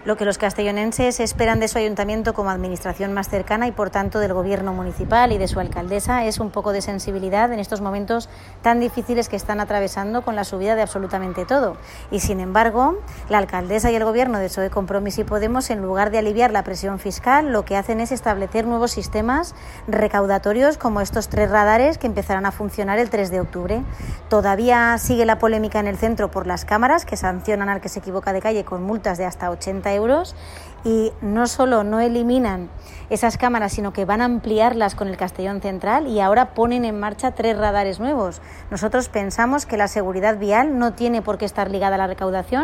Lo que los castellonenses esperan de su ayuntamiento como administración más cercana y por tanto del gobierno municipal y de su alcaldesa es un poco de sensibilidad en estos momentos tan difíciles que están atravesando con la subida de absolutamente todo. Y sin embargo, la alcaldesa y el gobierno de PSOE, Compromís y Podemos, en lugar de aliviar la presión fiscal, lo que hacen es establecer nuevos sistemas recaudatorios como estos 3 radares que empezarán a funcionar el 3 de octubre. Todavía sigue la polémica en el centro por las cámaras que sancionan al que se equivoca de calle con multas de hasta 80 euros, y no solo no eliminan esas cámaras, sino que van a ampliarlas con el Castellón Central y ahora ponen en marcha 3 radares nuevos. Nosotros pensamos que la seguridad vial no tiene por qué estar ligada a la recaudación.